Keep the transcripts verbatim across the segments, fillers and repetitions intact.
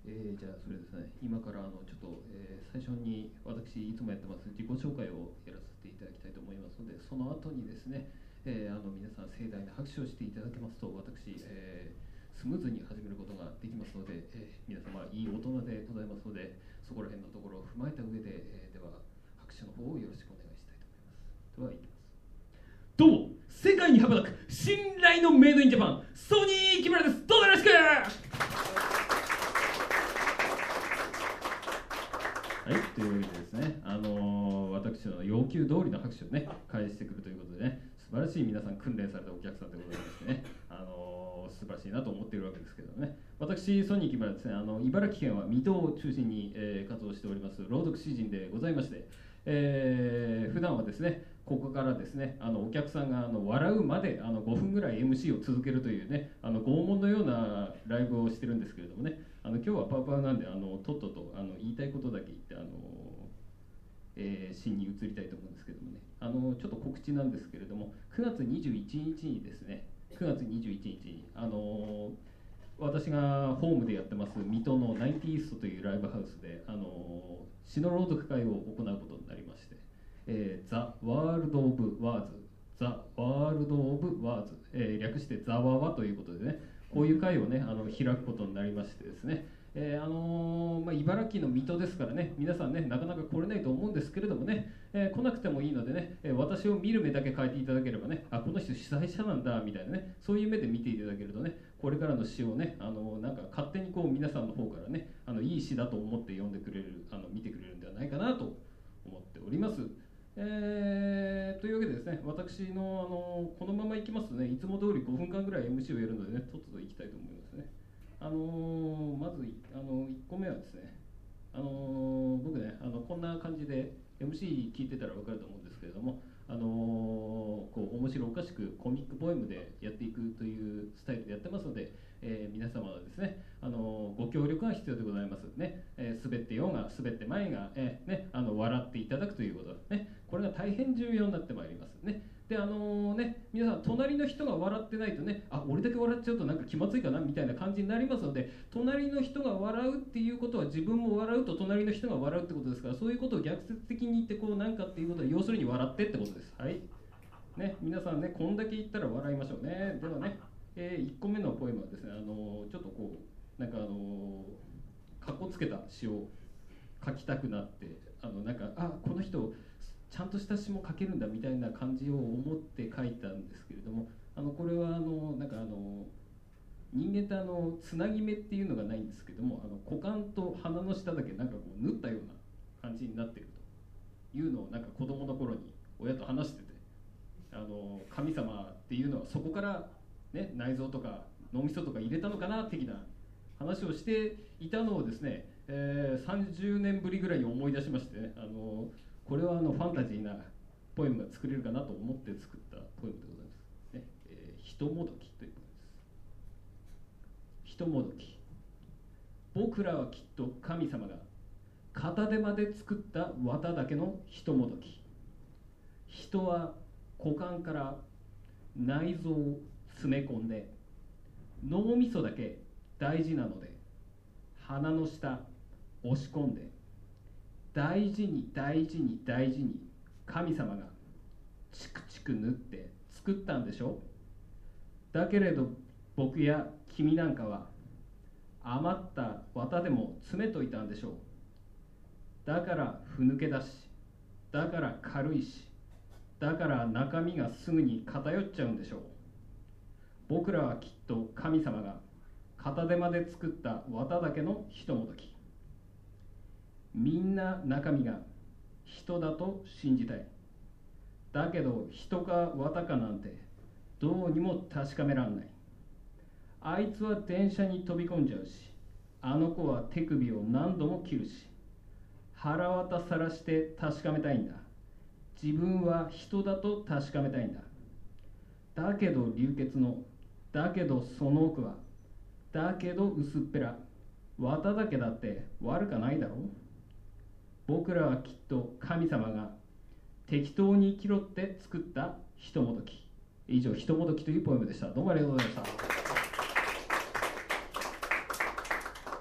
えー、じゃあそれですね、今からあのちょっと、えー、最初に私いつもやってます自己紹介をやらせていただきたいと思いますので、その後にですね、えー、あの皆さん盛大な拍手をしていただけますと、私、えー、スムーズに始めることができますので、えー、皆様いい大人でございますので、そこら辺のところを踏まえた上で、えー、では拍手の方をよろしくお願いしたいと思います。ではいきます。どうも、世界に羽ばたく信頼のメイドインジャパン、ソニー木村です。どうぞよろしく。はい、というわけでですね、あのー、私の要求通りの拍手をね、返してくるということでね、素晴らしい皆さん訓練されたお客さんでございましてね、あのー、素晴らしいなと思っているわけですけどね、私、ソニー木村ですね、あの茨城県は水戸を中心に、えー、活動しております朗読詩人でございまして、えー、普段はですね、ここからですね、あのお客さんがあの笑うまであのごふんぐらい エムシー を続けるというね、あの拷問のようなライブをしてるんですけれどもね、あの今日はパウパウなんで、あのとっととあの言いたいことだけ言って、あの、えー、芯に移りたいと思うんですけどもね、あのちょっと告知なんですけれども、くがつにじゅういちにちにですね、くがつにじゅういちにちに、あの私がホームでやってます水戸のナインティーイーストというライブハウスで、あの詩の朗読会を行うことになりまして、えー、ザ・ワールド・オブ・ワーズ、ザ・ワールド・オブ・ワーズ、えー、略してザ・ワワということでね、こういう会をね、あの開くことになりましてですね、えーあのーまあ、茨城の水戸ですからね、皆さんね、なかなか来れないと思うんですけれどもね、えー、来なくてもいいのでね、えー、私を見る目だけ変えていただければね、あ、この人主催者なんだみたいなね、そういう目で見ていただけるとね、これからの詩をね、あのー、なんか勝手にこう皆さんの方からね、あのいい詩だと思って読んでくれる、あの見てくれるんではないかなと思っております。えー、というわけでですね、私の、あのこのままいきますとね、いつも通りごふんかんぐらい エムシー をやるのでね、とっとといきたいと思いますね。あのー、まずあのいっこめはですね、あのー、僕ね、あのこんな感じで エムシー 聞いてたら分かると思うんですけれども、あのー、こう面白おかしくコミックポエムでやっていくというスタイルでやってますので、えー、皆様はですね、あのー、ご協力が必要でございますね。えー、滑ってようが滑ってまいが、えーね、あの笑っていただくということですね。これが大変重要になってまいりますね。で、あのー、ね、皆さん隣の人が笑ってないとね、あ、俺だけ笑っちゃうとなんか気まずいかなみたいな感じになりますので、隣の人が笑うっていうことは自分も笑うと隣の人が笑うってことですから、そういうことを逆説的に言ってこうなんかっていうことは要するに笑ってってことです。はい。ね、皆さんね、こんだけ言ったら笑いましょうね。ではね、えー、いっこめのポエムはですね、あのー、ちょっとこうなんかあのー、かっこつけた詩を書きたくなって、あのなんかあこの人ちゃんとした詩も書けるんだみたいな感じを思って書いたんですけれども、あのこれはあのなんかあの人間ってあのつなぎ目っていうのがないんですけども、あの股間と鼻の下だけなんかこう縫ったような感じになっているというのをなんか子供の頃に親と話してて、あの神様っていうのはそこから、ね、内臓とか脳みそとか入れたのかな的な話をしていたのをですね、えー、さんじゅうねんぶりぐらいに思い出しましてね、あのこれはあのファンタジーなポエムが作れるかなと思って作ったポエムでございます、ねえー、ひともどきというポエムです。ひともどき、僕らはきっと神様が片手間で作った綿だけのひともどき。人は股間から内臓を詰め込んで、脳みそだけ大事なので鼻の下押し込んで、大事に大事に大事に神様がチクチク縫って作ったんでしょ。だけれど僕や君なんかは余った綿でも詰めといたんでしょう。だからふぬけだし、だから軽いし、だから中身がすぐに偏っちゃうんでしょう。僕らはきっと神様が片手間で作った綿だけのひともどき。みんな中身が人だと信じたい。だけど人か綿かなんてどうにも確かめらんない。あいつは電車に飛び込んじゃうし、あの子は手首を何度も切るし、腹渡さらして確かめたいんだ。自分は人だと確かめたいんだ。だけど流血の、だけどその奥は、だけど薄っぺら、綿だけだって悪かないだろう。僕らはきっと神様が適当に生きろって作ったひともどき。以上、ひともどきというポエムでした。どうもありがとうございました。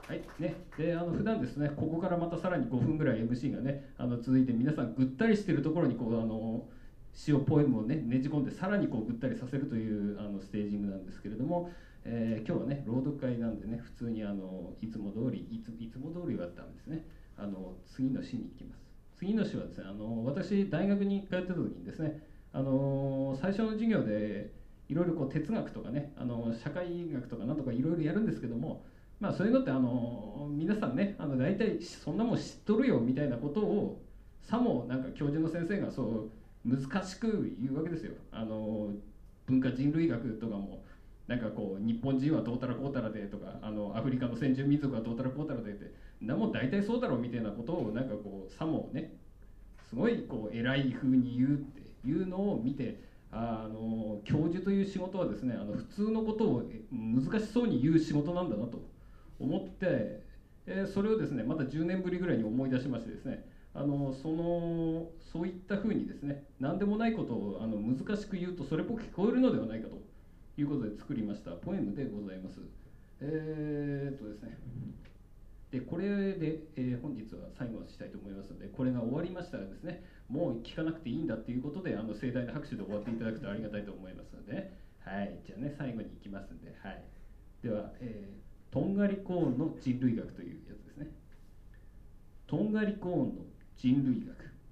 はいね、であの普段ですね、ここからまたさらにごふんぐらい エムシー がねあの続いて、皆さんぐったりしているところにこうあの詩をポエムをねねじ込んで、さらにこうぐったりさせるというあのステージングなんですけれども、えー、今日はね朗読会なんでね、普通にあのいつも通りいついつも通りはダメですね。あの次の詩に行きます。次の詩はですね、あの私大学に通ってた時にですね、あの最初の授業でいろいろこう哲学とかね、あの社会学とかなんとかいろいろやるんですけども、まあそういうのってあの皆さんね、あの大体そんなもん知っとるよみたいなことをさもなんか教授の先生がそう難しく言うわけですよ。あの文化人類学とかもなんかこう日本人はどうたらこうたらでとか、あのアフリカの先住民族はどうたらこうたらでってなも大体そうだろうみたいなことをなんかこうさもねすごいこう偉い風に言うっていうのを見て、あの教授という仕事はですね、あの普通のことを難しそうに言う仕事なんだなと思って、えー、それをですねまたじゅうねんぶりぐらいに思い出しましてですね、あのそのそういったふうにですね、何でもないことをあの難しく言うとそれっぽく聞こえるのではないかということで作りましたポエムでございます。えー、っとですねでこれで、えー、本日は最後にしたいと思いますので、これが終わりましたらですね、もう聞かなくていいんだということで、あの盛大な拍手で終わっていただくとありがたいと思いますので、ね、はい、じゃあね最後に行きますんで、はい、では、えーとんがりコーンの人類学というやつですね。とんがりコーンの人類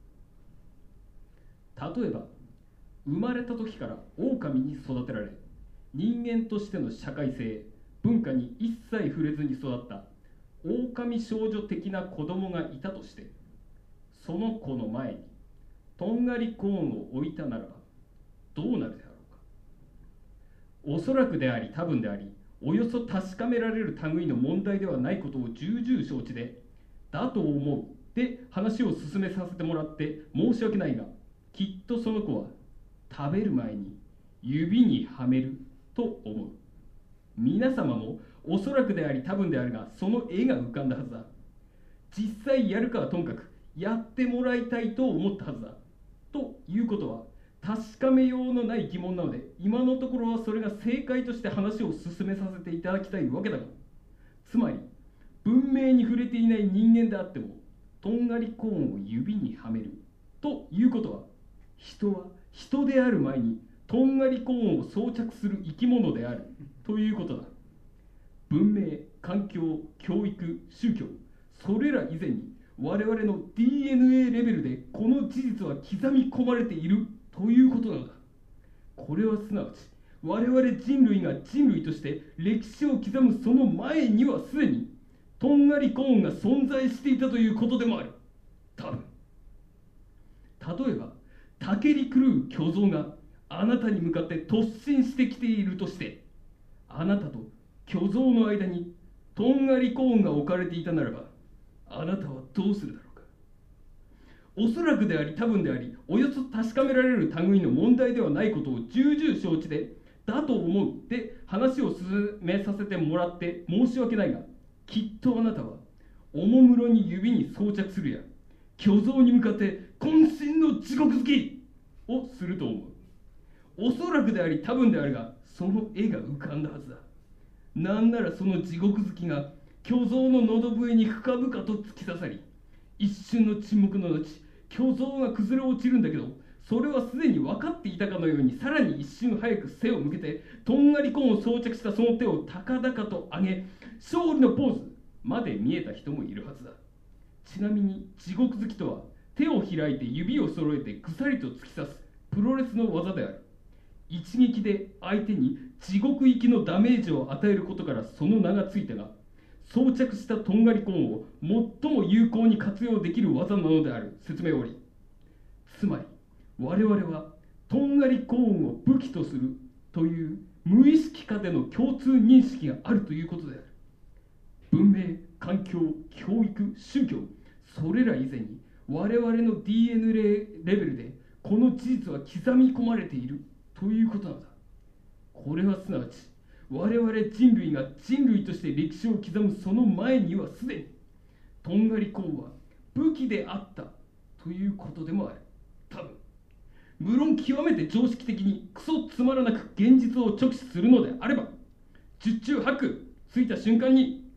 学。例えば生まれた時から狼に育てられ、人間としての社会性文化に一切触れずに育った狼少女的な子供がいたとして、その子の前にとんがりコーンを置いたならばどうなるであろうか。おそらくであり多分であり、およそ確かめられる類の問題ではないことを重々承知で、だと思うで話を進めさせてもらって申し訳ないが、きっとその子は食べる前に指にはめると思う。皆様もおそらくであり多分であるが、その絵が浮かんだはずだ。実際やるかはともかくやってもらいたいと思ったはずだ。ということは確かめようのない疑問なので、今のところはそれが正解として話を進めさせていただきたいわけだが、つまり文明に触れていない人間であってもとんがりコーンを指にはめるということは、人は人である前にとんがりコーンを装着する生き物であるということだ。文明、環境、教育、宗教、それら以前に我々の ディーエヌエー レベルでこの事実は刻み込まれているということなのだ。これはすなわち我々人類が人類として歴史を刻むその前にはすでにとんがりコーンが存在していたということでもある。多分例えばたけり狂う巨像があなたに向かって突進してきているとして、あなたと巨像の間にとんがりコーンが置かれていたならば、あなたはどうするだろうか。おそらくであり多分であり、およそ確かめられる類の問題ではないことを重々承知で、だと思うで話を進めさせてもらって申し訳ないが、きっとあなたはおもむろに指に装着するや巨像に向かって渾身の地獄好きをすると思う。おそらくであり多分であるが、その絵が浮かんだはずだ。なんならその地獄好きが巨像の喉笛に深々と突き刺さり、一瞬の沈黙の後巨像が崩れ落ちるんだけど、それはすでに分かっていたかのように、さらに一瞬早く背を向けてとんがりコーンを装着したその手を高々と上げ、勝利のポーズまで見えた人もいるはずだ。ちなみに地獄好きとは、手を開いて指を揃えてぐさりと突き刺すプロレスの技である。一撃で相手に地獄行きのダメージを与えることからその名がついたが、装着したとんがりコーンを最も有効に活用できる技なのである説明終わり。つまり我々はとんがりコーンを武器とするという無意識下での共通認識があるということである。文明、環境、教育、宗教、それら以前に我々の ディーエヌエー レベルでこの事実は刻み込まれているということなのだ。これはすなわち我々人類が人類として歴史を刻むその前にはすでにとんがりコーンは武器であったということでもある。多分無論極めて常識的にクソつまらなく現実を直視するのであれば、十中八九ついた瞬間に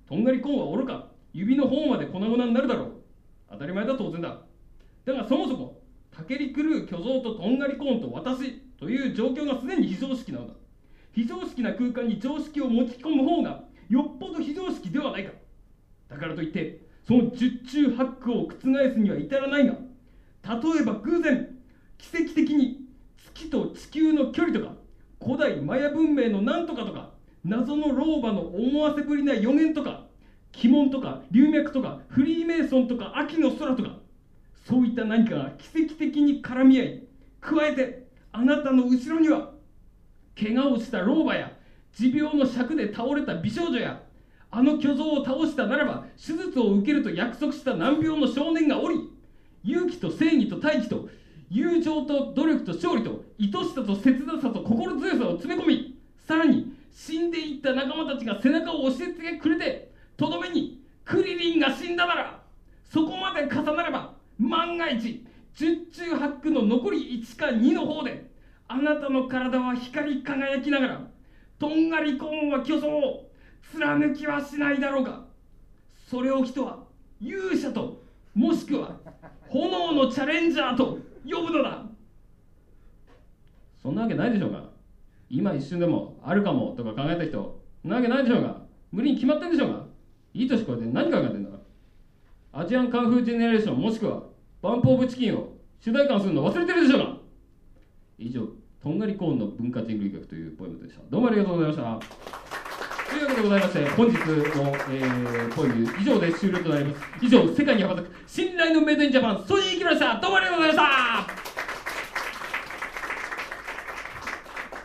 とんがりコーンはおろか指の方まで粉々になるだろう。当たり前だ、当然だ。だがそもそもたけり狂う巨像ととんがりコーンと私という状況がすでに非常識なのだ。非常識な空間に常識を持ち込む方がよっぽど非常識ではないか。だからといってその十中八九を覆すには至らないが、例えば偶然奇跡的に月と地球の距離とか古代マヤ文明のなんとかとか謎の老婆の思わせぶりな予言とか鬼門とか龍脈とかフリーメイソンとか秋の空とか、そういった何かが奇跡的に絡み合い、加えてあなたの後ろには怪我をした老婆や持病の尺で倒れた美少女や、あの巨像を倒したならば手術を受けると約束した難病の少年がおり、勇気と正義と大義と友情と努力と勝利と愛しさと切なさと心強さを詰め込み、さらに死んでいった仲間たちが背中を押してくれて、とどめにクリリンが死んだなら、そこまで重なれば万が一十中八九の残りいちかにの方であなたの体は光り輝きながら、とんがりコーンは巨像を貫きはしないだろうか。それを人は勇者ともしくは炎のチャレンジャーと呼ぶのだ。そんなわけないでしょうが。今一瞬でもあるかもとか考えた人、そんなわけないでしょうが。無理に決まってんでしょうが。いい年こえて何考えてんだ。アジアンカンフージェネレーションもしくはバンプオブチキンを主題歌するの忘れてるでしょうが。以上、とんがりコーンの文化人類学というポエムでした。どうもありがとうございました。というわけでございまして、本日の、えー、ポエム以上で終了となります。以上、世界に羽ばたく信頼のメイドインジャパン、ソニー・キラでした。どうもありがとうございました。